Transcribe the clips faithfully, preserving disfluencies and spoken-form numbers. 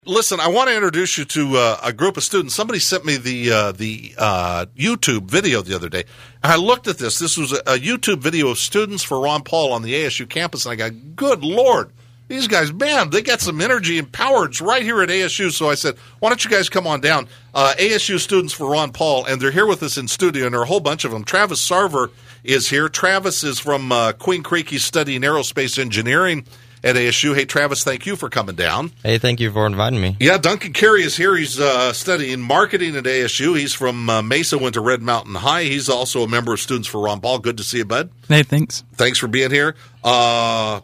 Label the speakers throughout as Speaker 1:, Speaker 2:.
Speaker 1: Listen, I want to introduce you to uh, a group of students. Somebody sent me the uh, the uh, YouTube video the other day. And I looked at this. This was a, a YouTube video of students for Ron Paul on the A S U campus, and I got, good Lord, these guys, man, they got some energy and power. It's right here at A S U. So I said, why don't you guys come on down? Uh, A S U students for Ron Paul, and they're here with us in studio, and there are a whole bunch of them. Travis Sarver is here. Travis is from uh, Queen Creek. He's studying aerospace engineering at A S U. Hey, Travis, thank you for coming down.
Speaker 2: Hey, thank you for inviting me.
Speaker 1: Yeah, Duncan Carey is here. He's uh, studying marketing at A S U. He's from uh, Mesa, went to Red Mountain High. He's also a member of Students for Ron Paul. Good to see you, bud.
Speaker 3: Hey, thanks.
Speaker 1: Thanks for being here. Uh,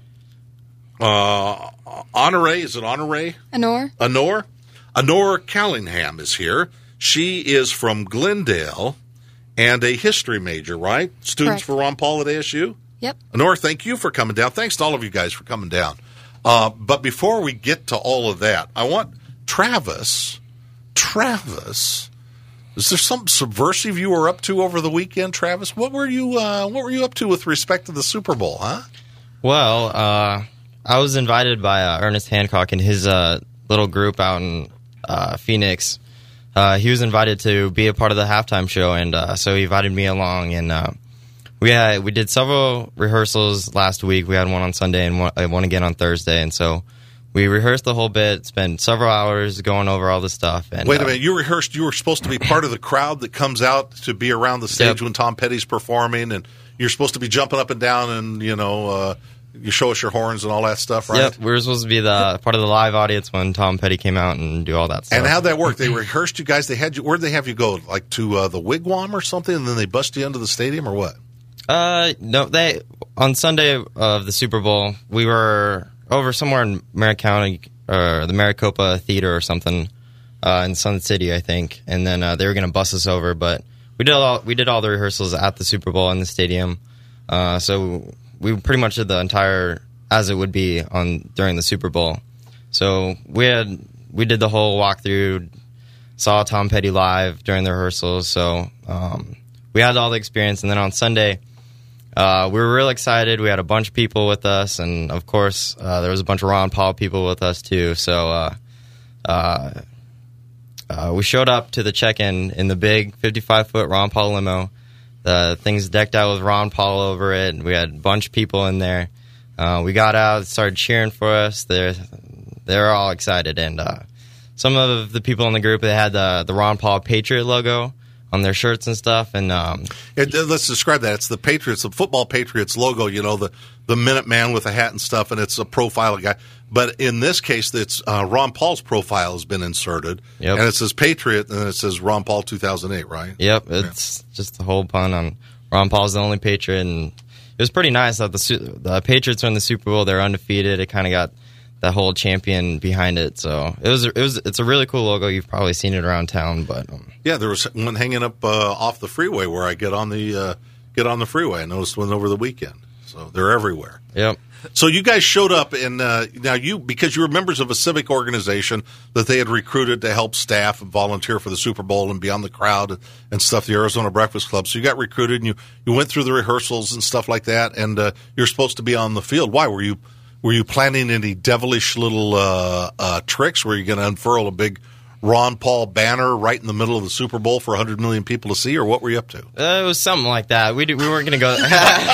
Speaker 1: uh, Honore, is it Honore?
Speaker 4: Honor.
Speaker 1: Honor? Honor Callingham is here. She is from Glendale and a history major, right? Students
Speaker 4: Correct.
Speaker 1: for Ron Paul at A S U?
Speaker 4: Yep.
Speaker 1: Honor, thank you for coming down. Thanks to all of you guys for coming down. Uh, but before we get to all of that, I want Travis, Travis, is there something subversive you were up to over the weekend, Travis? What were you uh, What were you up to with respect to the Super Bowl, huh?
Speaker 2: Well, uh, I was invited by uh, Ernest Hancock and his uh, little group out in uh, Phoenix. Uh, he was invited to be a part of the halftime show, and uh, so he invited me along, and uh, We had, we did several rehearsals last week. We had one on Sunday and one, one again on Thursday. And so we rehearsed the whole bit, spent several hours going over all the stuff. And,
Speaker 1: Wait a
Speaker 2: uh,
Speaker 1: minute. You rehearsed. You were supposed to be part of the crowd that comes out to be around the stage
Speaker 2: Yep.
Speaker 1: when Tom Petty's performing. And you're supposed to be jumping up and down and, you know, uh, you show us your horns and all that stuff, right?
Speaker 2: Yep, we were supposed to be the part of the live audience when Tom Petty came out and do all that stuff.
Speaker 1: And how'd that work? They rehearsed you guys. They had you. Where'd they have you go? Like to uh, the Wigwam or something? And then they bust you into the stadium or what?
Speaker 2: Uh, no, they, on Sunday of the Super Bowl, we were over somewhere in Merritt County, or the Maricopa Theater or something, uh, in Sun City, I think. And then, uh, they were going to bus us over, but we did all, we did all the rehearsals at the Super Bowl in the stadium. Uh, so we pretty much did the entire, as it would be on, during the Super Bowl. So we had, we did the whole walkthrough, saw Tom Petty live during the rehearsals. So, um, we had all the experience. And then on Sunday, Uh, we were real excited. We had a bunch of people with us, and of course, uh, there was a bunch of Ron Paul people with us too. So uh, uh, uh, we showed up to the check-in in the big fifty-five foot Ron Paul limo. The thing's decked out with Ron Paul over it. We had a bunch of people in there. Uh, we got out, started cheering for us. They're they're all excited, and uh, some of the people in the group, they had the the Ron Paul Patriot logo on their shirts and stuff. And um,
Speaker 1: it, let's describe that. It's the Patriots, the football Patriots logo, you know, the, the Minuteman with a hat and stuff, and it's a profile guy. But in this case, it's uh, Ron Paul's profile has been inserted,
Speaker 2: Yep.
Speaker 1: and it says Patriot, and it says Ron Paul two thousand eight, right?
Speaker 2: Yep, it's yeah. just the whole pun on Ron Paul's the only Patriot. And it was pretty nice that the, the Patriots were in the Super Bowl. They're undefeated. It kind of got that whole champion behind it, so it was it was it's a really cool logo. You've probably seen it around town, but um,
Speaker 1: yeah, there was one hanging up uh, off the freeway where I get on the uh, get on the freeway. I noticed one over the weekend, so they're everywhere.
Speaker 2: Yep.
Speaker 1: So you guys showed up, and uh, now you because you were members of a civic organization that they had recruited to help staff and volunteer for the Super Bowl and be on the crowd and stuff, the Arizona Breakfast Club. So you got recruited, and you you went through the rehearsals and stuff like that, and uh, you're supposed to be on the field. Why were you? Were you planning any devilish little uh, uh, tricks? Were you going to unfurl a big Ron Paul banner right in the middle of the Super Bowl for one hundred million people to see, or what were you up to?
Speaker 2: Uh, it was something like that. We did, we weren't going to go.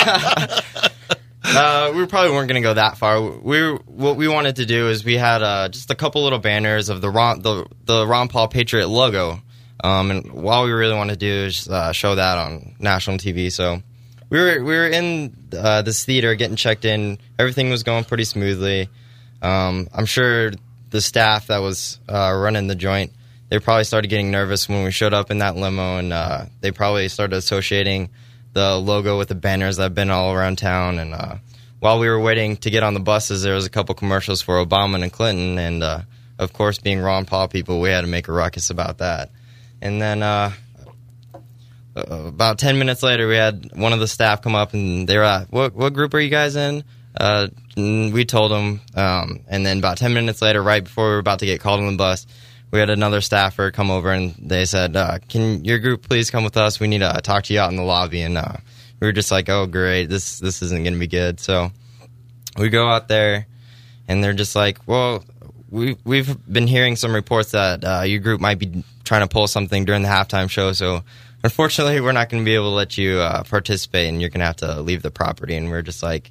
Speaker 2: uh, we probably weren't going to go that far. We what we wanted to do is we had uh, just a couple little banners of the Ron the the Ron Paul Patriot logo, um, and all we really wanted to do is uh, show that on national T V. So. We were we were in uh, this theater getting checked in. Everything was going pretty smoothly. Um, I'm sure the staff that was uh, running the joint, they probably started getting nervous when we showed up in that limo, and uh, they probably started associating the logo with the banners that have been all around town. And uh, while we were waiting to get on the buses, there was a couple commercials for Obama and Clinton, and uh, of course, being Ron Paul people, we had to make a ruckus about that. And then. Uh, Uh, about ten minutes later, we had one of the staff come up, and they were like, what, what group are you guys in? Uh, and we told them, um, and then about ten minutes later, right before we were about to get called on the bus, we had another staffer come over, and they said, uh, can your group please come with us? We need to talk to you out in the lobby. And uh, we were just like, oh, great, this this isn't going to be good. So we go out there, and they're just like, well, we we've been hearing some reports that uh, your group might be trying to pull something during the halftime show. So unfortunately, we're not going to be able to let you uh, participate, and you're going to have to leave the property. And we're just like,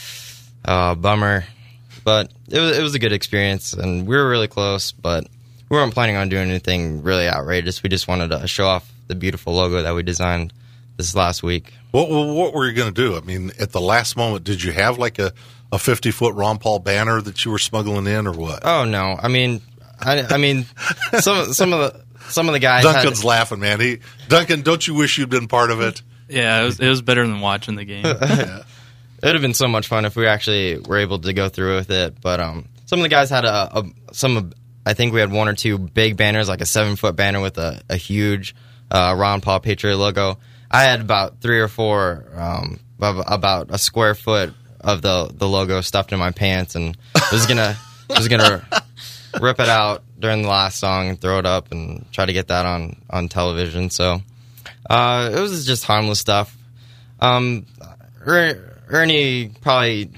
Speaker 2: oh, bummer. But it was it was a good experience, and we were really close. But we weren't planning on doing anything really outrageous. We just wanted to show off the beautiful logo that we designed this last week.
Speaker 1: What, what were you going to do? I mean, at the last moment, did you have like a, a fifty-foot Ron Paul banner that you were smuggling in, or what?
Speaker 2: Oh, no. I mean, I, I mean, some some of the some of the guys.
Speaker 1: Duncan's
Speaker 2: had,
Speaker 1: laughing, man. He Duncan, don't you wish you'd been part of it?
Speaker 3: Yeah, it was, it was better than watching the game.
Speaker 1: Yeah.
Speaker 2: It would have been so much fun if we actually were able to go through with it. But um, some of the guys had a, a some. I think we had one or two big banners, like a seven foot banner with a, a huge uh, Ron Paul Patriot logo. I had about three or four, um, about a square foot of the, the logo stuffed in my pants, and was gonna was gonna rip it out during the last song and throw it up and try to get that on, on television. So uh, it was just harmless stuff. Um, er, Ernie probably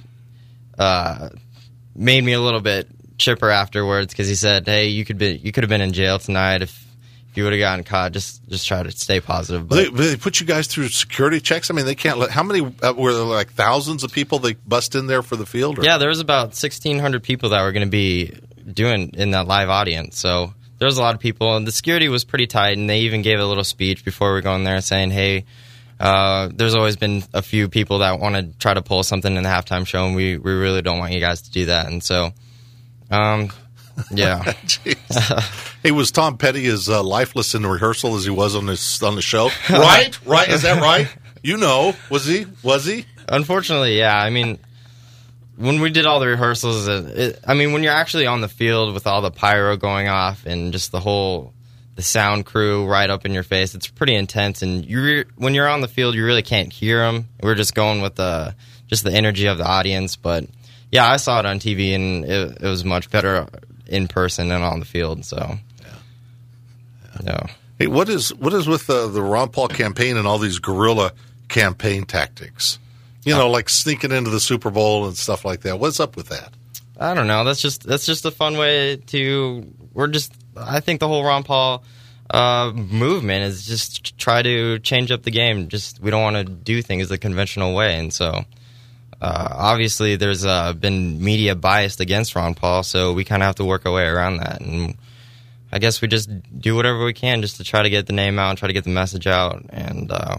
Speaker 2: uh, made me a little bit chipper afterwards because he said, "Hey, you could be you could have been in jail tonight if." If you would have gotten caught, just just try to stay positive. But
Speaker 1: they, they put you guys through security checks. I mean, they can't let. How many uh, were there? Like thousands of people they bust in there for the field? Or?
Speaker 2: Yeah, there was about sixteen hundred people that were going to be doing in that live audience. So there was a lot of people, and the security was pretty tight. And they even gave a little speech before we were going there, saying, "Hey, uh, there's always been a few people that want to try to pull something in the halftime show, and we we really don't want you guys to do that." And so, um. Yeah.
Speaker 1: Hey, was Tom Petty as uh, lifeless in the rehearsal as he was on this on the show? Right, right. Is that right? You know, was he? Was he?
Speaker 2: Unfortunately, yeah. I mean, when we did all the rehearsals, it, it, I mean, when you're actually on the field with all the pyro going off and just the whole the sound crew right up in your face, it's pretty intense. And you, re- when you're on the field, you really can't hear them. We're just going with the just the energy of the audience, but. Yeah, I saw it on T V, and it, it was much better in person and on the field. So, yeah. yeah.
Speaker 1: Hey, what is what is with the, the Ron Paul campaign and all these guerrilla campaign tactics? You know, uh, like sneaking into the Super Bowl and stuff like that. What's up with that?
Speaker 2: I don't know. That's just that's just a fun way to. We're just. I think the whole Ron Paul uh, movement is just try to change up the game. Just we don't want to do things the conventional way, and so. Uh, obviously, there's uh, been media biased against Ron Paul, so we kind of have to work our way around that. And I guess we just do whatever we can just to try to get the name out and try to get the message out. And uh,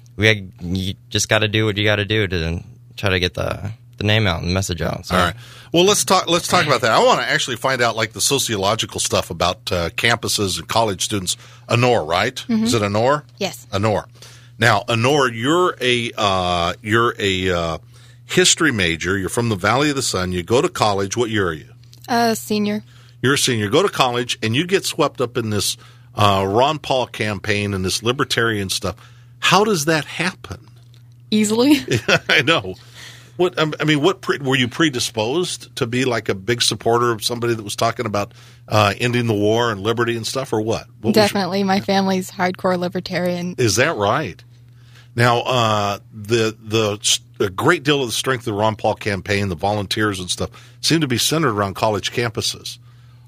Speaker 2: we you just got to do what you got to do to try to get the the name out and the message out. So.
Speaker 1: All right. Well, let's talk. Let's talk about that. I want to actually find out like the sociological stuff about uh, campuses and college students. Honore, right? Mm-hmm. Is it Honore?
Speaker 4: Yes.
Speaker 1: Honore. Now, Honore, you're a uh, you're a uh, history major. You're from the Valley of the Sun. You go to college. What year are you?
Speaker 4: Uh, senior.
Speaker 1: You're a senior. Go to college, and you get swept up in this uh, Ron Paul campaign and this libertarian stuff. How does that happen?
Speaker 4: Easily.
Speaker 1: I know. What I mean, what pre, were you predisposed to be like a big supporter of somebody that was talking about uh, ending the war and liberty and stuff, or what? what
Speaker 4: Definitely,
Speaker 1: your,
Speaker 4: my family's hardcore libertarian.
Speaker 1: Is that right? Now, uh, the the a great deal of the strength of the Ron Paul campaign, the volunteers and stuff, seem to be centered around college campuses.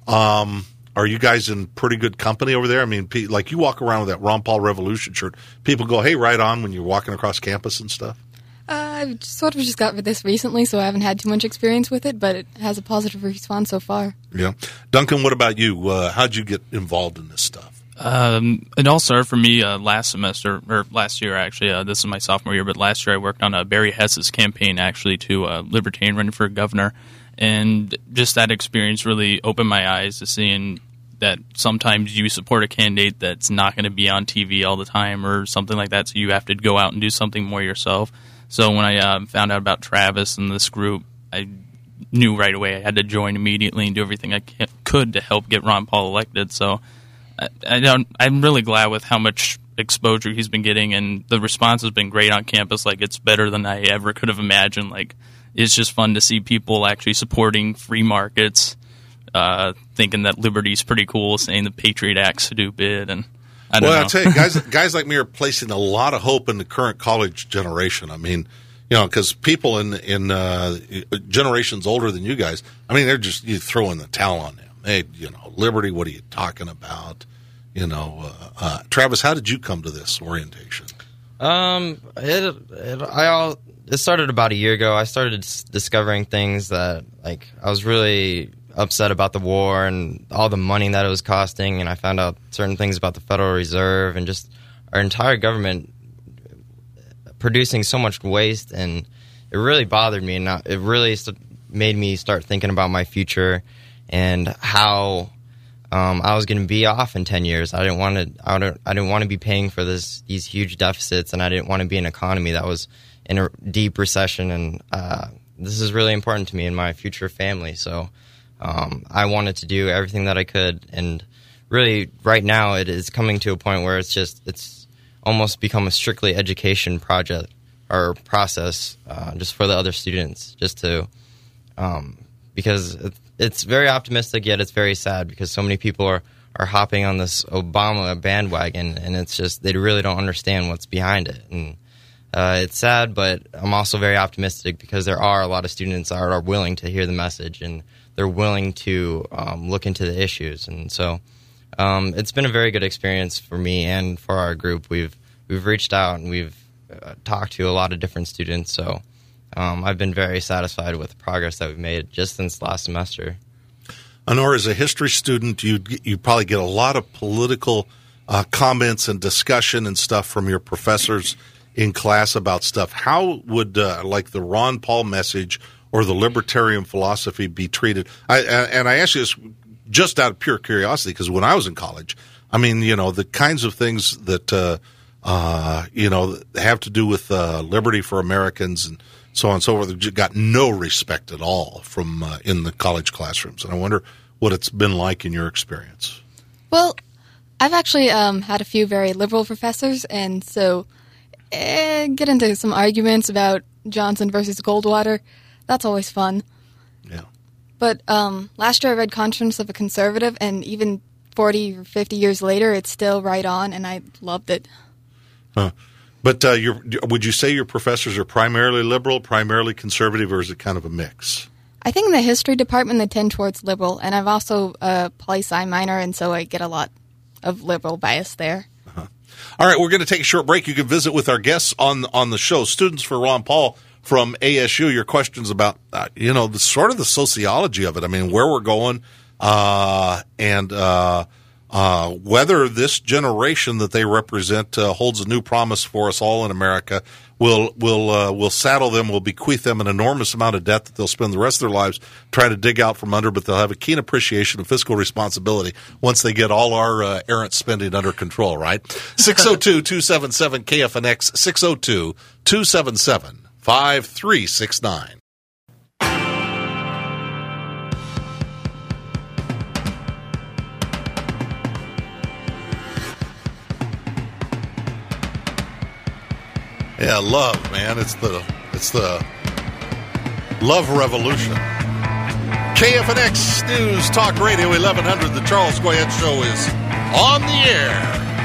Speaker 1: Um, are you guys in pretty good company over there? I mean, like you walk around with that Ron Paul Revolution shirt, people go, "Hey, right on," when you're walking across campus and stuff.
Speaker 4: Uh, I've sort of just got this recently, so I haven't had too much experience with it, but it has a positive response so far.
Speaker 1: Yeah, Duncan, what about you? Uh, how'd you get involved in this stuff?
Speaker 3: Um, it all started for me uh, last semester, or last year actually. Uh, this is my sophomore year, but last year I worked on uh, Barry Hess's campaign actually to uh, Libertarian running for governor, and just that experience really opened my eyes to seeing that sometimes you support a candidate that's not going to be on T V all the time or something like that, so you have to go out and do something more yourself. So when I uh, found out about Travis and this group, I knew right away I had to join immediately and do everything I could to help get Ron Paul elected. So I, I don't, I'm really glad with how much exposure he's been getting, and the response has been great on campus. Like, it's better than I ever could have imagined. Like, it's just fun to see people actually supporting free markets, uh, thinking that liberty's pretty cool, saying the Patriot Act's stupid, and I don't
Speaker 1: well,
Speaker 3: know.
Speaker 1: I'll tell you, guys, guys like me are placing a lot of hope in the current college generation. I mean, You know, because people in in uh, generations older than you guys, I mean, they're just you throw in the towel on them. Hey, you know, liberty. What are you talking about? You know, uh, uh, Travis, how did you come to this orientation?
Speaker 2: Um, it, it I all it started about a year ago. I started s- discovering things that like I was really upset about the war and all the money that it was costing, and I found out certain things about the Federal Reserve and just our entire government producing so much waste, and it really bothered me, and it really made me start thinking about my future and how um, I was going to be off in ten years. I didn't want to. I don't. I didn't want to be paying for this these huge deficits, and I didn't want to be in an economy that was in a deep recession. And uh, this is really important to me and my future family. So um, I wanted to do everything that I could, and really, right now, it is coming to a point where it's just it's. almost become a strictly education project or process uh, just for the other students, just to um, because it, it's very optimistic, yet it's very sad because so many people are, are hopping on this Obama bandwagon, and it's just they really don't understand what's behind it. And uh, it's sad, but I'm also very optimistic because there are a lot of students that are, are willing to hear the message, and they're willing to um, look into the issues. And so Um, it's been a very good experience for me and for our group. We've we've reached out and we've uh, talked to a lot of different students. So um, I've been very satisfied with the progress that we've made just since last semester.
Speaker 1: Honor, as a history student, you you probably get a lot of political uh, comments and discussion and stuff from your professors in class about stuff. How would uh, like the Ron Paul message or the libertarian philosophy be treated? I, and I ask you this just out of pure curiosity, because when I was in college, I mean, you know, the kinds of things that, uh, uh, you know, have to do with uh, liberty for Americans and so on and so forth, got no respect at all from uh, in the college classrooms. And I wonder what it's been like in your experience.
Speaker 4: Well, I've actually um, had a few very liberal professors, and so eh, get into some arguments about Johnson versus Goldwater. That's always fun.
Speaker 1: Yeah.
Speaker 4: But um, last year I read Conscience of a Conservative, and even forty or fifty years later, it's still right on, and I loved it.
Speaker 1: Huh. But uh, you're, would you say your professors are primarily liberal, primarily conservative, or is it kind of a mix?
Speaker 4: I think in the history department they tend towards liberal, and I've also a poli-sci minor, and so I get a lot of liberal bias there.
Speaker 1: Uh-huh. All right, we're going to take a short break. You can visit with our guests on on the show. Students for Ron Paul from A S U, your questions about, uh, you know, the sort of the sociology of it. I mean, where we're going uh, and uh, uh, whether this generation that they represent uh, holds a new promise for us all in America. We'll, we'll, uh, we'll saddle them, we'll bequeath them an enormous amount of debt that they'll spend the rest of their lives trying to dig out from under, but they'll have a keen appreciation of fiscal responsibility once they get all our uh, errant spending under control, right? six oh two, two seven seven, K F N X, six oh two, two seven seven, five three six nine. Yeah, love, man. It's the it's the love revolution. K F N X News Talk Radio eleven hundred. The Charles Goyette Show is on the air.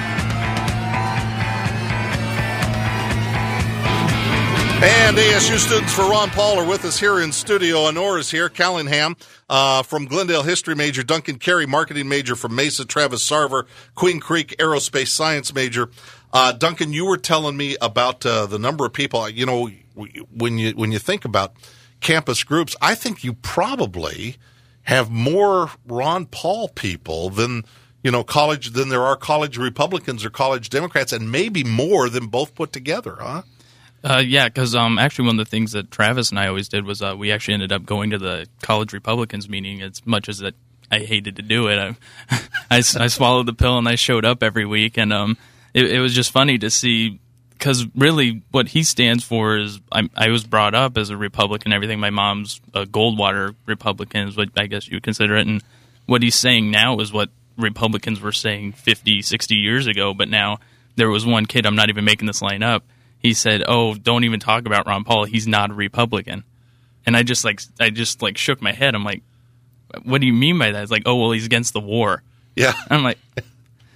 Speaker 1: And A S U students for Ron Paul are with us here in studio. Honor is here. Callingham uh, from Glendale, history major. Duncan Carey, marketing major from Mesa. Travis Sarver, Queen Creek, aerospace science major. Uh, Duncan, you were telling me about uh, the number of people. You know, when you when you think about campus groups, I think you probably have more Ron Paul people than you know college than there are college Republicans or college Democrats, and maybe more than both put together, huh?
Speaker 3: Uh, yeah, because um, actually one of the things that Travis and I always did was uh, we actually ended up going to the college Republicans meeting. As much as that I hated to do it, I, I, I swallowed the pill and I showed up every week, and um. It, it was just funny to see, because really what he stands for is, I, I was brought up as a Republican and everything. My mom's a Goldwater Republican is what I guess you would consider it. And what he's saying now is what Republicans were saying fifty, sixty years ago. But now there was one kid, I'm not even making this line up, he said, oh, don't even talk about Ron Paul. He's not a Republican. And I just like I just like shook my head. I'm like, what do you mean by that? It's like, oh, well, he's against the war.
Speaker 1: Yeah.
Speaker 3: I'm like...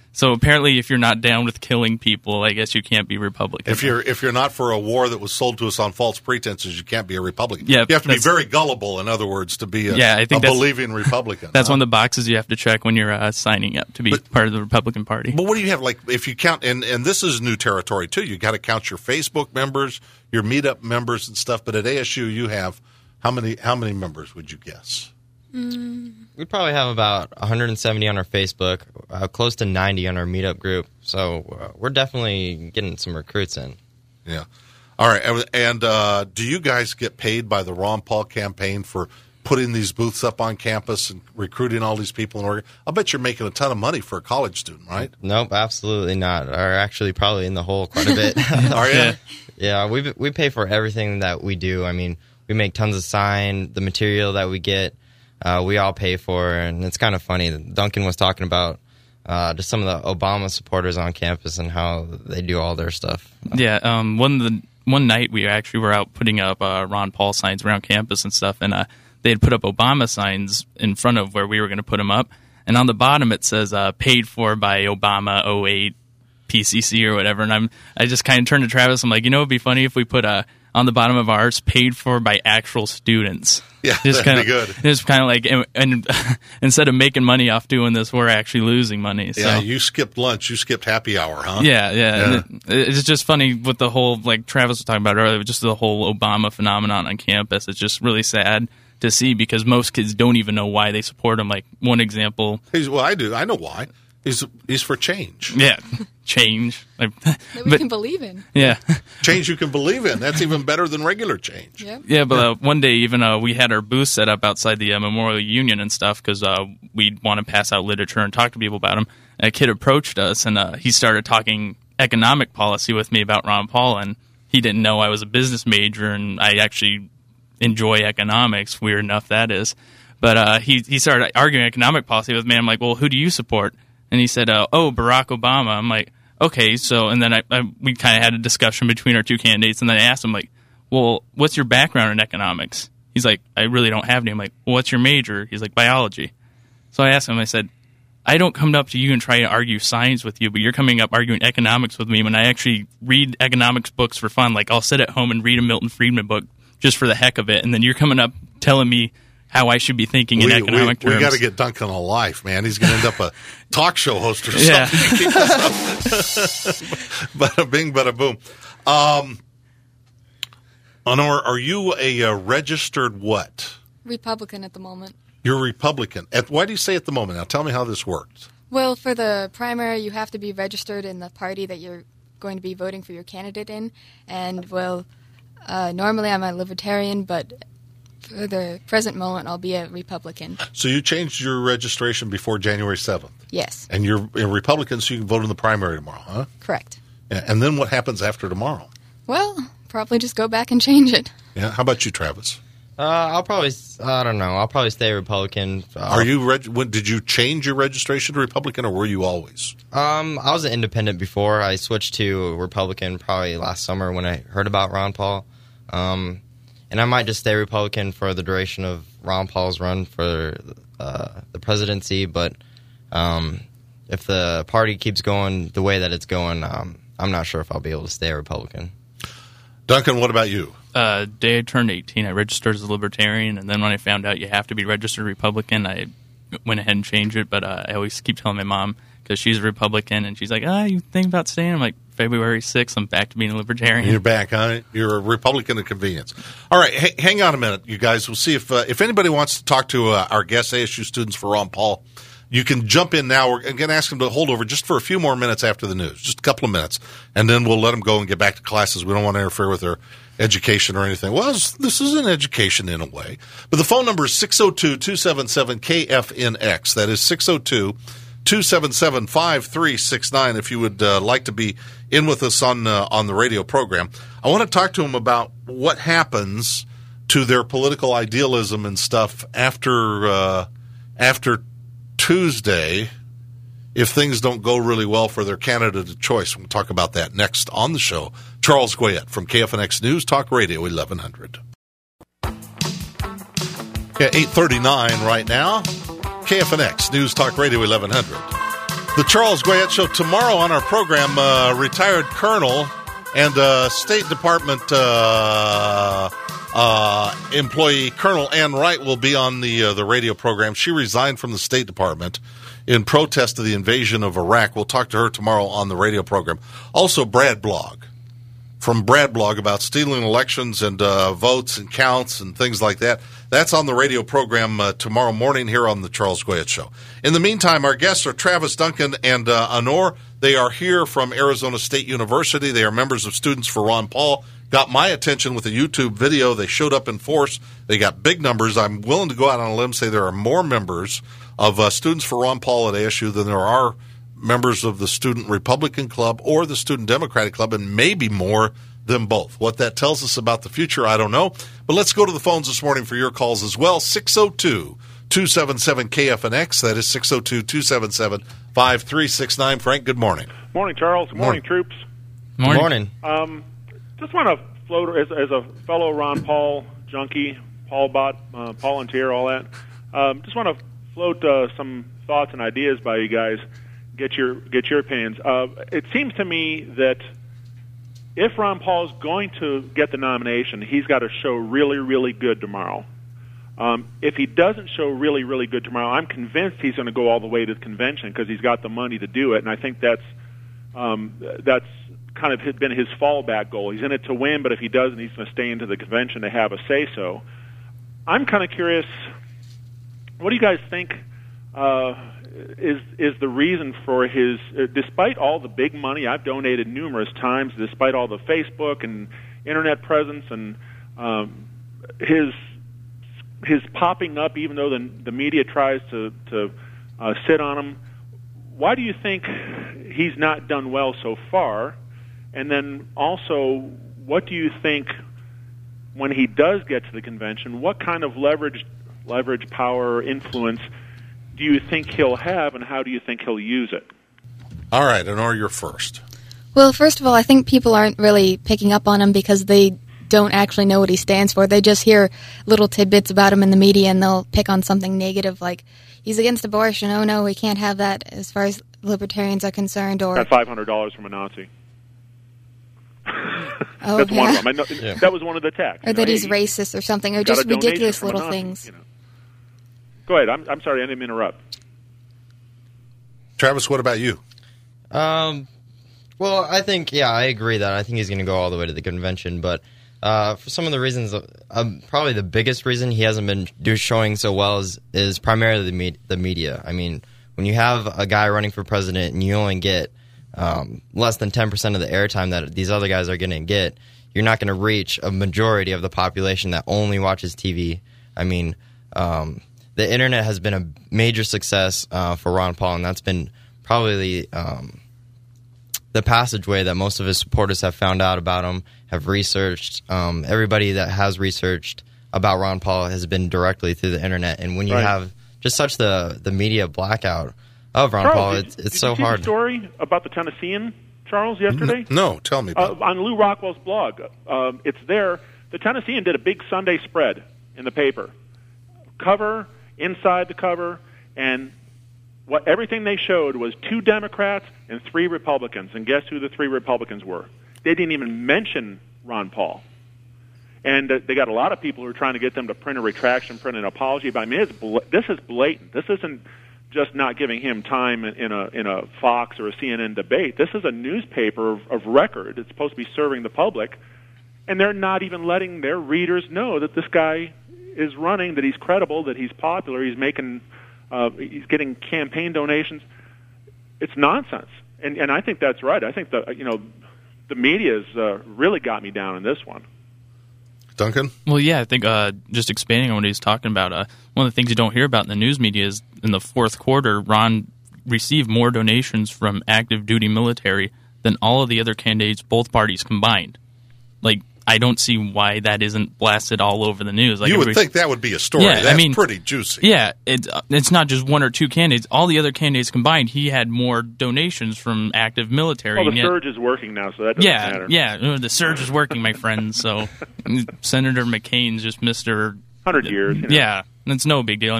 Speaker 3: So apparently, if you're not down with killing people, I guess you can't be Republican.
Speaker 1: If you're if you're not for a war that was sold to us on false pretenses, you can't be a Republican.
Speaker 3: Yeah,
Speaker 1: you have to be very gullible, in other words, to be a,
Speaker 3: yeah, I think
Speaker 1: a
Speaker 3: that's,
Speaker 1: believing Republican.
Speaker 3: That's
Speaker 1: huh?
Speaker 3: one of the boxes you have to check when you're uh, signing up to be
Speaker 1: but,
Speaker 3: part of the Republican Party.
Speaker 1: But what do you have? Like, if you count, and, and this is new territory too. You got to count your Facebook members, your Meetup members, and stuff. But at A S U, you have how many? How many members would you guess?
Speaker 4: Mm.
Speaker 2: We probably have about one hundred seventy on our Facebook, uh, close to ninety on our Meetup group. So uh, we're definitely getting some recruits in.
Speaker 1: Yeah. All right. And uh, do you guys get paid by the Ron Paul campaign for putting these booths up on campus and recruiting all these people in Oregon? I'll bet you're making a ton of money for a college student, right?
Speaker 2: Nope, absolutely not. Or actually probably in the hole quite a bit.
Speaker 1: Are you?
Speaker 3: Yeah.
Speaker 2: Yeah, we we pay for everything that we do. I mean, we make tons of sign, the material that we get. Uh, we all pay for, and it's kind of funny. Duncan was talking about uh, just some of the Obama supporters on campus and how they do all their stuff.
Speaker 3: Yeah, um, one the one night we actually were out putting up uh, Ron Paul signs around campus and stuff, and uh, they had put up Obama signs in front of where we were going to put them up, and on the bottom it says uh, "Paid for by Obama oh eight P C C" or whatever. And I'm I just kind of turned to Travis. I'm like, you know, it'd be funny if we put a on the bottom of ours, paid for by actual students.
Speaker 1: Yeah,
Speaker 3: just
Speaker 1: that'd
Speaker 3: kinda,
Speaker 1: be good.
Speaker 3: It's kind of like, and, and instead of making money off doing this, we're actually losing money. So.
Speaker 1: Yeah, you skipped lunch, you skipped happy hour, huh?
Speaker 3: Yeah, yeah.
Speaker 1: Yeah.
Speaker 3: It, it's just funny with the whole, like Travis was talking about earlier, just the whole Obama phenomenon on campus. It's just really sad to see because most kids don't even know why they support him. Like one example.
Speaker 1: He's, well, I do. I know why. He's he's for change.
Speaker 3: Yeah, change. Like,
Speaker 4: That we
Speaker 3: but-
Speaker 4: can believe in.
Speaker 3: Yeah.
Speaker 1: Change you can believe in. That's even better than regular change.
Speaker 4: Yep.
Speaker 3: Yeah, but uh, one day even uh, we had our booth set up outside the uh, Memorial Union and stuff because uh, we'd want to pass out literature and talk to people about them. A kid approached us and uh, he started talking economic policy with me about Ron Paul, and he didn't know I was a business major and I actually enjoy economics. Weird enough that is. But uh, he he started arguing economic policy with me. I'm like, well, who do you support? And he said, uh, oh, Barack Obama. I'm like, okay, so, and then I, I we kind of had a discussion between our two candidates, and then I asked him, like, well, what's your background in economics? He's like, I really don't have any. I'm like, well, what's your major? He's like, biology. So I asked him, I said, I don't come up to you and try to argue science with you, but you're coming up arguing economics with me when I actually read economics books for fun. Like, I'll sit at home and read a Milton Friedman book just for the heck of it, and then you're coming up telling me how I should be thinking in
Speaker 1: we,
Speaker 3: economic
Speaker 1: we,
Speaker 3: terms.
Speaker 1: We got to get Duncan a life, man. He's going to end up a talk show host or something.
Speaker 3: Yeah.
Speaker 1: To keep this up. Bada bing, bada boom. Um, Honor, are you a uh, registered what?
Speaker 4: Republican at the moment.
Speaker 1: You're a Republican. At, why do you say at the moment? Now tell me how this works.
Speaker 4: Well, for the primary, you have to be registered in the party that you're going to be voting for your candidate in. And, well, uh, normally I'm a libertarian, but for the present moment, I'll be a Republican.
Speaker 1: So you changed your registration before January seventh.
Speaker 4: Yes,
Speaker 1: And you're a Republican, so you can vote in the primary tomorrow, huh?
Speaker 4: correct.
Speaker 1: Yeah. And then what happens after tomorrow?
Speaker 4: Well, probably just go back and change it.
Speaker 1: Yeah. How about you, Travis?
Speaker 2: Uh, I'll probably, I don't know, I'll probably stay Republican. Uh,
Speaker 1: Are you reg- when, did you change your registration to Republican, or were you always?
Speaker 2: Um, I was an independent before. I switched to Republican probably last summer when I heard about Ron Paul. Um, and I might just stay Republican for the duration of Ron Paul's run for uh, the presidency. But um, if the party keeps going the way that it's going, um, I'm not sure if I'll be able to stay a Republican.
Speaker 1: Duncan, what about you?
Speaker 3: Uh, day I turned eighteen, I registered as a libertarian, and then when I found out you have to be registered Republican, I went ahead and changed it. But uh, I always keep telling my mom, because she's a Republican, and she's like, ah, you think about staying? I'm like, February sixth, I'm back to being a libertarian.
Speaker 1: You're back, huh? You're a Republican of convenience. All right, h- hang on a minute, you guys. We'll see if uh, if anybody wants to talk to uh, our guest A S U students for Ron Paul. You can jump in now. We're going to ask them to hold over just for a few more minutes after the news, just a couple of minutes, and then we'll let them go and get back to classes. We don't want to interfere with their education or anything. Well, this is an education in a way. But the phone number is six oh two, two seven seven, K F N X. That is six oh two, two seven seven, five three six nine if you would uh, like to be in with us on uh, on the radio program. I want to talk to them about what happens to their political idealism and stuff after uh, after Tuesday if things don't go really well for their candidate of choice. We'll talk about that next on the show. Charles Goyette from K F N X News Talk Radio eleven hundred. Yeah, eight thirty-nine right now. K F N X News Talk Radio eleven hundred. The Charles Goyette Show tomorrow on our program. Uh, retired Colonel and uh, State Department uh, uh, employee Colonel Ann Wright will be on the uh, the radio program. She resigned from the State Department in protest of the invasion of Iraq. We'll talk to her tomorrow on the radio program. Also, Brad Blog from Brad Blog about stealing elections and uh, votes and counts and things like that. That's on the radio program uh, tomorrow morning here on the Charles Goyette Show. In the meantime, our guests are Travis Duncan and uh, Honor. They are here from Arizona State University. They are members of Students for Ron Paul. Got my attention with a YouTube video. They showed up in force. They got big numbers. I'm willing to go out on a limb and say there are more members of uh, Students for Ron Paul at A S U than there are members of the Student Republican Club or the Student Democratic Club, and maybe more than both. What that tells us about the future, I don't know. But let's go to the phones this morning for your calls as well. six oh two, two seven seven, K F N X. That is six oh two, two seven seven, five three six nine. Frank, good morning.
Speaker 5: Morning, Charles. Good morning,
Speaker 1: Morning.
Speaker 5: troops.
Speaker 2: Good morning.
Speaker 5: Um, just want to float, as, as a fellow Ron Paul junkie, Paul Bot, uh, Volunteer, all that, um, just want to float uh, some thoughts and ideas by you guys. Get your get your opinions. Uh, it seems to me that if Ron Paul is going to get the nomination, he's got to show really, really good tomorrow. Um, if he doesn't show really, really good tomorrow, I'm convinced he's going to go all the way to the convention because he's got the money to do it, and I think that's um, that's kind of been his fallback goal. He's in it to win, but if he doesn't, he's going to stay into the convention to have a say-so. I'm kind of curious, what do you guys think uh, is is the reason for his, uh, despite all the big money I've donated numerous times, despite all the Facebook and internet presence and um, his his popping up, even though the, the media tries to, to uh, sit on him, why do you think he's not done well so far? And then also, what do you think when he does get to the convention, what kind of leverage, leverage, power, influence do you think he'll have, and how do you think he'll use it?
Speaker 1: All right, Honor, you're first.
Speaker 4: Well, first of all, I think people aren't really picking up on him because they don't actually know what he stands for. They just hear little tidbits about him in the media, and they'll pick on something negative like, he's against abortion, oh no, we can't have that as far as libertarians are concerned. Or
Speaker 5: Got five hundred dollars from a Nazi.
Speaker 4: Oh,
Speaker 5: That's
Speaker 4: yeah.
Speaker 5: one of them. I know,
Speaker 2: Yeah.
Speaker 5: That was one of the attacks.
Speaker 4: Or
Speaker 5: you
Speaker 4: that
Speaker 5: know,
Speaker 4: he's
Speaker 5: he-
Speaker 4: racist or something, or
Speaker 5: he got
Speaker 4: just
Speaker 5: a donation
Speaker 4: ridiculous
Speaker 5: from a
Speaker 4: little
Speaker 5: Nazi,
Speaker 4: things.
Speaker 5: you know. Go ahead. I'm, I'm sorry, I didn't interrupt.
Speaker 1: Travis, what about you?
Speaker 2: Um, well, I think, yeah, I agree that I think he's going to go all the way to the convention, but uh, for some of the reasons, um, probably the biggest reason he hasn't been do showing so well is, is primarily the, me- the media. I mean, when you have a guy running for president and you only get um, less than ten percent of the airtime that these other guys are going to get, you're not going to reach a majority of the population that only watches T V. I mean, um, the internet has been a major success uh, for Ron Paul, and that's been probably um, the passageway that most of his supporters have found out about him, have researched. Um, everybody that has researched about Ron Paul has been directly through the internet, and when you
Speaker 5: Right.
Speaker 2: have just such the, the media blackout of Ron
Speaker 5: Charles,
Speaker 2: Paul,
Speaker 5: did,
Speaker 2: it's,
Speaker 5: did
Speaker 2: it's
Speaker 5: you
Speaker 2: so
Speaker 5: see
Speaker 2: hard.
Speaker 5: the story about the Tennessean, Charles, yesterday?
Speaker 1: No, tell me
Speaker 5: Uh,
Speaker 1: about it.
Speaker 5: on Lou Rockwell's blog. Um, it's there. The Tennessean did a big Sunday spread in the paper. Cover, inside the cover, and what everything they showed was two Democrats and three Republicans. And guess who the three Republicans were? They didn't even mention Ron Paul. And uh, they got a lot of people who are trying to get them to print a retraction, print an apology. But I mean, it's bla- this is blatant. This isn't just not giving him time in in a in a Fox or a C N N debate. This is a newspaper of, of record. It's supposed to be serving the public, and they're not even letting their readers know that this guy is running, that he's credible, that he's popular, he's making, uh, he's getting campaign donations. It's nonsense, and and I think that's right. I think the you know the media's uh, really got me down in this one.
Speaker 1: Duncan?
Speaker 3: Well, yeah, I think uh, just expanding on what he's talking about, uh, one of the things you don't hear about in the news media is in the fourth quarter, Ron received more donations from active duty military than all of the other candidates, both parties combined. Like, I don't see why that isn't blasted all over the news. Like
Speaker 1: You would
Speaker 3: everybody-
Speaker 1: think that would be a story.
Speaker 3: Yeah, I
Speaker 1: That's
Speaker 3: mean-
Speaker 1: pretty juicy.
Speaker 3: Yeah, it's uh, it's not just one or two candidates. All the other candidates combined, he had more donations from active military.
Speaker 5: Well, the
Speaker 3: and yet-
Speaker 5: surge is working now, so that doesn't
Speaker 3: yeah,
Speaker 5: matter.
Speaker 3: yeah, uh, the surge is working, my friend. So Senator McCain's just Mister
Speaker 5: Hundred years. You know.
Speaker 3: Yeah, it's no big deal. I mean,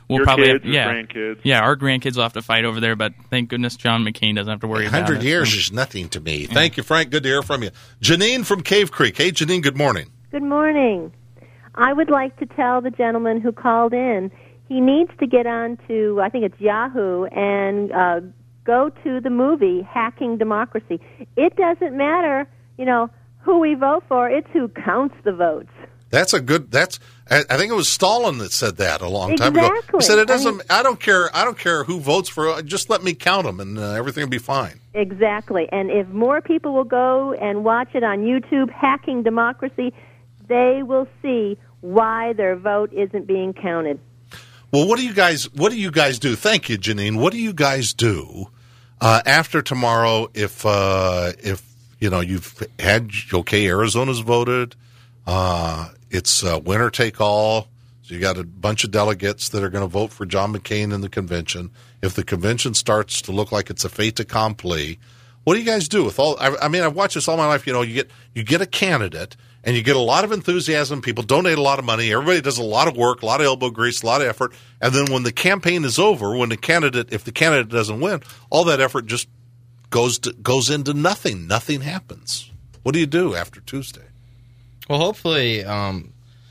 Speaker 3: we'll
Speaker 5: Your
Speaker 3: probably
Speaker 5: kids,
Speaker 3: have,
Speaker 5: your
Speaker 3: yeah,
Speaker 5: grandkids.
Speaker 3: yeah, our grandkids will have to fight over there, but thank goodness John McCain doesn't have to worry
Speaker 1: A
Speaker 3: about it.
Speaker 1: hundred years is nothing to me. Thank you, Frank. Good to hear from you. Janine from Cave Creek. Hey, Janine, good morning.
Speaker 6: Good morning. I would like to tell the gentleman who called in, he needs to get on to, I think it's Yahoo, and uh, go to the movie Hacking Democracy. It doesn't matter, you know, who we vote for. It's who counts the votes.
Speaker 1: That's a good. That's. I, I think it was Stalin that said that a long time
Speaker 6: Exactly.
Speaker 1: ago. He said it doesn't.
Speaker 6: I, mean,
Speaker 1: I don't care. I don't care who votes for. Just let me count them, and uh, everything will be fine.
Speaker 6: Exactly. And if more people will go and watch it on YouTube, Hacking Democracy, they will see why their vote isn't being counted.
Speaker 1: Well, what do you guys? What do you guys do? Thank you, Janine. What do you guys do uh, after tomorrow? If uh, if you know you've had okay, Arizona's voted. Uh, it's uh, winner take all. So you got a bunch of delegates that are going to vote for John McCain in the convention. If the convention starts to look like it's a fait accompli, what do you guys do with all? I, I mean, I've watched this all my life. You know, you get you get a candidate, and you get a lot of enthusiasm. People donate a lot of money. Everybody does a lot of work, a lot of elbow grease, a lot of effort. And then when the campaign is over, when the candidate, if the candidate doesn't win, all that effort just goes to, goes into nothing. Nothing happens. What do you do after Tuesday?
Speaker 2: Well, hopefully, um,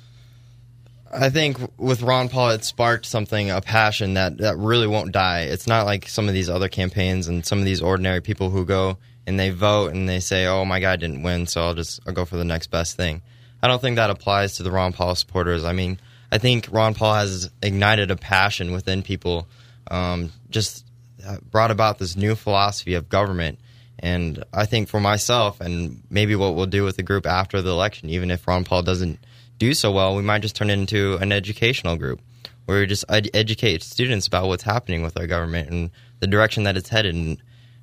Speaker 2: I think with Ron Paul, it sparked something, a passion that, that really won't die. It's not like some of these other campaigns and some of these ordinary people who go and they vote and they say, oh, my guy didn't win, so I'll just I'll go for the next best thing. I don't think that applies to the Ron Paul supporters. I mean, I think Ron Paul has ignited a passion within people, um, just brought about this new philosophy of government. And I think for myself, and maybe what we'll do with the group after the election, even if Ron Paul doesn't do so well, we might just turn it into an educational group where we just ed- educate students about what's happening with our government and the direction that it's headed, and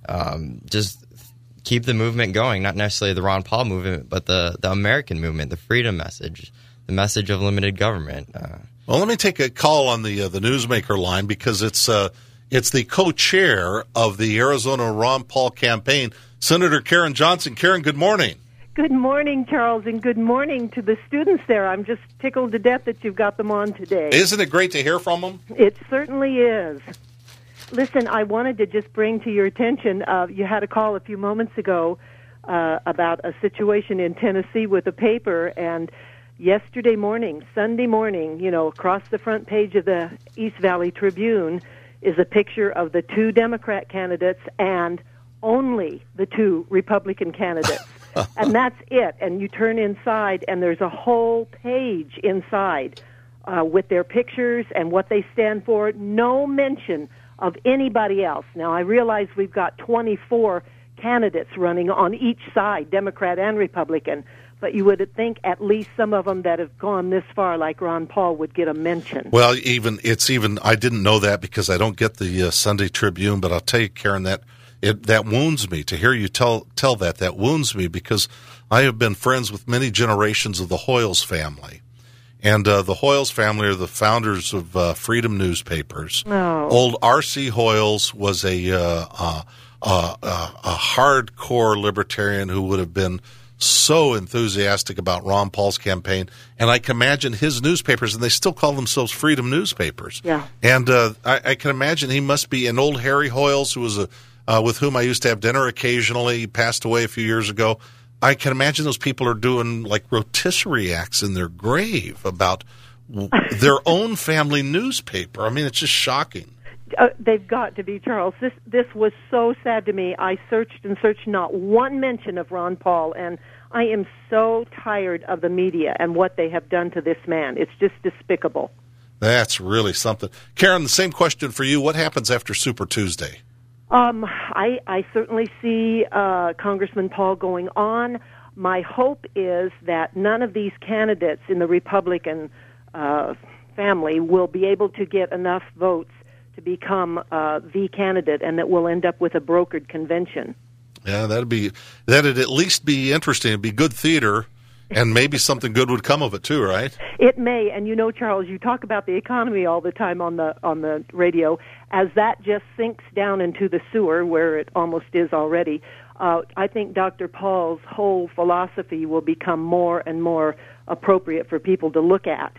Speaker 2: um, just keep the movement going, not necessarily the Ron Paul movement, but the, the American movement, the freedom message, the message of limited government. Uh,
Speaker 1: well, let me take a call on the uh, the Newsmaker line because it's uh, it's the co-chair of the Arizona Ron Paul campaign, Senator Karen Johnson. Karen, good morning.
Speaker 7: Good morning, Charles, and good morning to the students there. I'm just tickled to death that you've got them on today.
Speaker 1: Isn't it great to hear from them?
Speaker 7: It certainly is. Listen, I wanted to just bring to your attention, uh, you had a call a few moments ago uh, about a situation in Tennessee with a paper, and yesterday morning, Sunday morning, you know, across the front page of the East Valley Tribune is a picture of the two Democrat candidates and only the two Republican candidates. And that's it. And you turn inside, and there's a whole page inside uh, with their pictures and what they stand for. No mention of anybody else. Now, I realize we've got twenty-four candidates running on each side, Democrat and Republican, but you would think at least some of them that have gone this far, like Ron Paul, would get a mention.
Speaker 1: Well, even it's even I didn't know that because I don't get the uh, Sunday Tribune, but I'll tell you, Karen, that it that wounds me to hear you tell tell that. That wounds me because I have been friends with many generations of the Hoyles family. And uh, the Hoyles family are the founders of uh, Freedom newspapers.
Speaker 7: Oh.
Speaker 1: Old R C Hoyles was a, uh, uh, uh, uh, a hardcore libertarian who would have been so enthusiastic about Ron Paul's campaign. And I can imagine his newspapers, and they still call themselves Freedom newspapers.
Speaker 7: Yeah.
Speaker 1: And uh, I, I can imagine he must be an old Harry Hoyles, who was a uh, with whom I used to have dinner occasionally. He passed away a few years ago. I can imagine those people are doing like rotisserie acts in their grave about w- their own family newspaper. I mean, it's just shocking.
Speaker 7: Uh, they've got to be, Charles. This this was so sad to me. I searched and searched, not one mention of Ron Paul, and I am so tired of the media and what they have done to this man. It's just despicable.
Speaker 1: That's really something. Karen, the same question for you. What happens after Super Tuesday?
Speaker 7: Um, I, I certainly see uh, Congressman Paul going on. My hope is that none of these candidates in the Republican uh, family will be able to get enough votes to become uh, the candidate, and that we'll end up with a brokered convention.
Speaker 1: Yeah, that'd be that'd at least be interesting. It'd be good theater, and maybe something good would come of it too, right?
Speaker 7: It may, and you know, Charles, you talk about the economy all the time on the on the radio. As that just sinks down into the sewer, where it almost is already, uh, I think Doctor Paul's whole philosophy will become more and more appropriate for people to look at.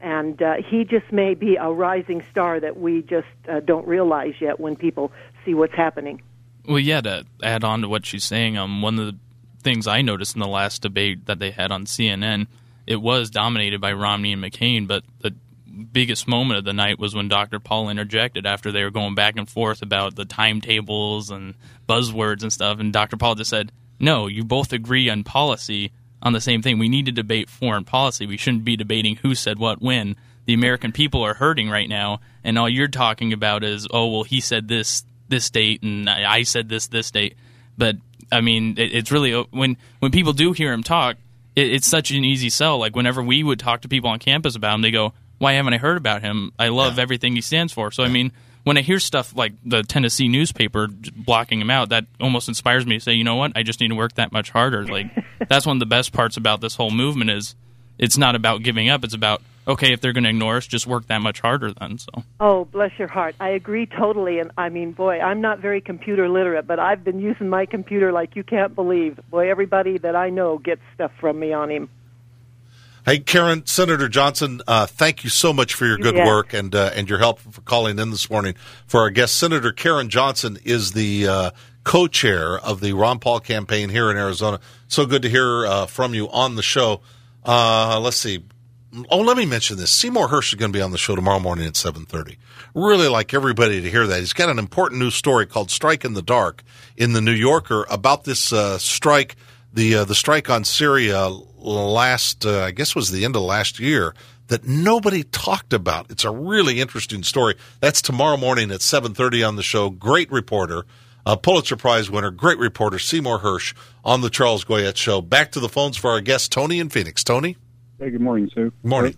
Speaker 7: And uh, he just may be a rising star that we just uh, don't realize yet when people see what's happening.
Speaker 3: Well, yeah, to add on to what she's saying, um, one of the things I noticed in the last debate that they had on C N N, it was dominated by Romney and McCain, but the biggest moment of the night was when Doctor Paul interjected after they were going back and forth about the timetables and buzzwords and stuff, and Doctor Paul just said, no, you both agree on policy on the same thing. We need to debate foreign policy. We shouldn't be debating who said what when. The American people are hurting right now, and all you're talking about is, oh, well, he said this this date, and I said this this date. But, I mean, it, it's really, when when people do hear him talk, it, it's such an easy sell. Like, whenever we would talk to people on campus about him, they go, why haven't I heard about him? I love yeah. everything he stands for. So, I mean, when I hear stuff like the Tennessee newspaper blocking him out, that almost inspires me to say, you know what, I just need to work that much harder. Like, that's one of the best parts about this whole movement is it's not about giving up. It's about, okay, if they're going to ignore us, just work that much harder then. So.
Speaker 7: Oh, bless your heart. I agree totally. And, I mean, boy, I'm not very computer literate, but I've been using my computer like you can't believe. Boy, everybody that I know gets stuff from me on him.
Speaker 1: Hey, Karen, Senator Johnson, uh, thank you so much for your good
Speaker 7: yeah.
Speaker 1: work and uh, and your help for calling in this morning. For our guest, Senator Karen Johnson is the uh, co-chair of the Ron Paul campaign here in Arizona. So good to hear uh, from you on the show. Uh, let's see. Oh, let me mention this. Seymour Hersh is going to be on the show tomorrow morning at seven thirty. Really like everybody to hear that. He's got an important news story called Strike in the Dark in the New Yorker about this uh, strike, the uh, the strike on Syria last, uh, I guess was the end of last year, that nobody talked about. It's a really interesting story. That's tomorrow morning at seven thirty on the show. Great reporter, uh, Pulitzer Prize winner, great reporter, Seymour Hersh on the Charles Goyette Show. Back to the phones for our guest, Tony in Phoenix. Tony?
Speaker 8: Hey, good morning, Sue.
Speaker 1: Good morning.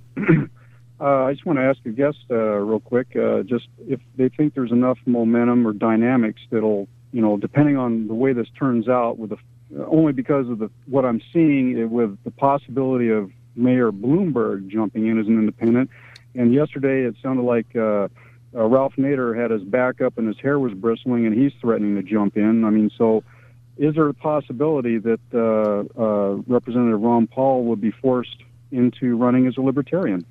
Speaker 8: uh, I just want to ask a guest uh, real quick, uh, just if they think there's enough momentum or dynamics that'll, you know, depending on the way this turns out, with the, uh, only because of the what I'm seeing with the possibility of Mayor Bloomberg jumping in as an independent. And yesterday it sounded like uh, uh, Ralph Nader had his back up and his hair was bristling, and he's threatening to jump in. I mean, so is there a possibility that uh, uh, Representative Ron Paul would be forced into running as a libertarian?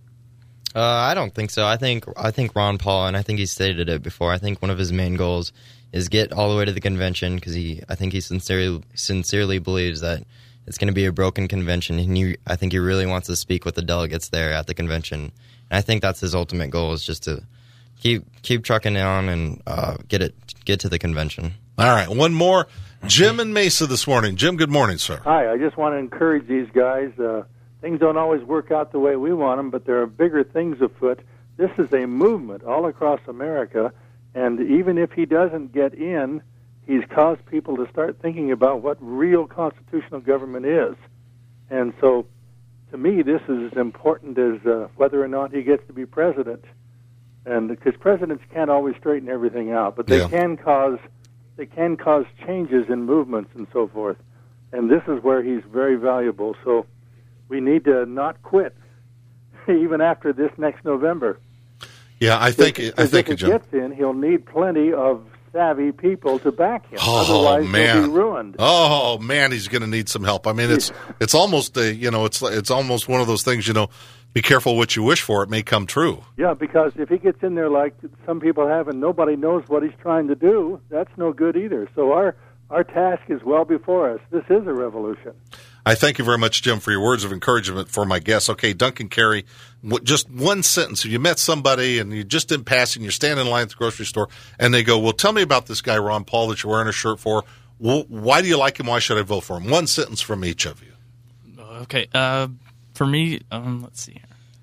Speaker 2: Uh, I don't think so. I think I think Ron Paul, and I think he stated it before, I think one of his main goals is get all the way to the convention, because he, I think he sincerely sincerely believes that it's going to be a broken convention, and he, I think he really wants to speak with the delegates there at the convention. And I think that's his ultimate goal, is just to keep keep trucking on and uh, get it get to the convention.
Speaker 1: All right, one more. Jim in Mesa this morning. Jim, good morning, sir.
Speaker 9: Hi, I just want to encourage these guys. Uh, things don't always work out the way we want them, but there are bigger things afoot. This is a movement all across America, and even if he doesn't get in, he's caused people to start thinking about what real constitutional government is. And so, to me, this is as important as uh, whether or not he gets to be president. And because presidents can't always straighten everything out, but they yeah. can cause they can cause changes in movements and so forth. And this is where he's very valuable. So we need to not quit, even after this next November.
Speaker 1: Yeah, I think
Speaker 9: if,
Speaker 1: I think
Speaker 9: if he
Speaker 1: Jim.
Speaker 9: gets in, he'll need plenty of savvy people to back him.
Speaker 1: Oh,
Speaker 9: Otherwise,
Speaker 1: man.
Speaker 9: he'll be ruined.
Speaker 1: Oh man, he's going to need some help. I mean, it's it's almost a you know it's it's almost one of those things. You know, be careful what you wish for; it may come true.
Speaker 9: Yeah, because if he gets in there like some people have, and nobody knows what he's trying to do, that's no good either. So our our task is well before us. This is a revolution.
Speaker 1: I thank you very much, Jim, for your words of encouragement for my guests. Okay, Duncan Carey, just one sentence. If you met somebody and you just in passing, you're standing in line at the grocery store, and they go, well, tell me about this guy, Ron Paul, that you're wearing a shirt for. Well, why do you like him? Why should I vote for him? One sentence from each of you.
Speaker 3: Okay, uh, for me, um, let's see here.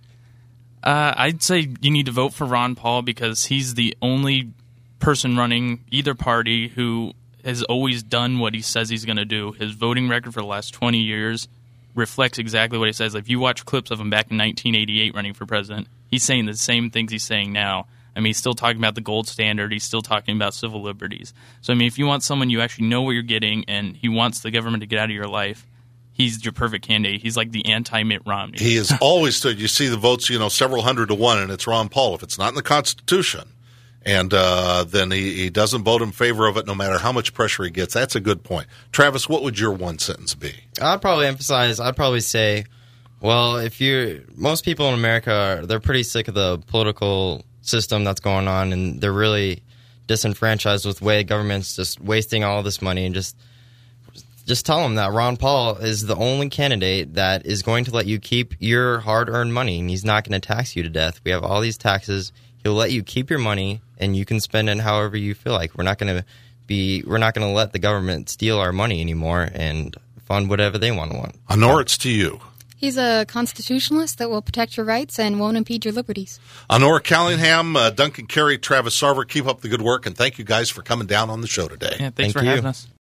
Speaker 3: Uh, I'd say you need to vote for Ron Paul because he's the only person running either party who has always done what he says he's going to do. His voting record for the last twenty years reflects exactly what he says. If you watch clips of him back in nineteen eighty-eight running for president, he's saying the same things he's saying now. I mean, he's still talking about the gold standard. He's still talking about civil liberties. So, I mean, if you want someone you actually know what you're getting and he wants the government to get out of your life, he's your perfect candidate. He's like the anti-Mitt Romney.
Speaker 1: He has always stood. You see the votes, you know, several hundred to one, and it's Ron Paul. If it's not in the Constitution, and uh, then he, he doesn't vote in favor of it no matter how much pressure he gets. That's a good point. Travis, what would your one sentence be?
Speaker 2: I'd probably emphasize, I'd probably say Well, if you most people in America are, they're pretty sick of the political system that's going on, and they're really disenfranchised with the way government's just wasting all this money. And just just tell them that Ron Paul is the only candidate that is going to let you keep your hard-earned money, and he's not going to tax you to death. We have all these taxes. He'll let you keep your money, and you can spend it however you feel like. We're not going to be we're not going to let the government steal our money anymore and fund whatever they want to want.
Speaker 1: Honor, it's to you.
Speaker 4: He's a constitutionalist that will protect your rights and won't impede your liberties.
Speaker 1: Honora Callingham, uh, Duncan Carey, Travis Sarver, keep up the good work, and thank you guys for coming down on the show today.
Speaker 3: Yeah, thanks
Speaker 2: Thank
Speaker 3: for
Speaker 2: you.
Speaker 3: having us.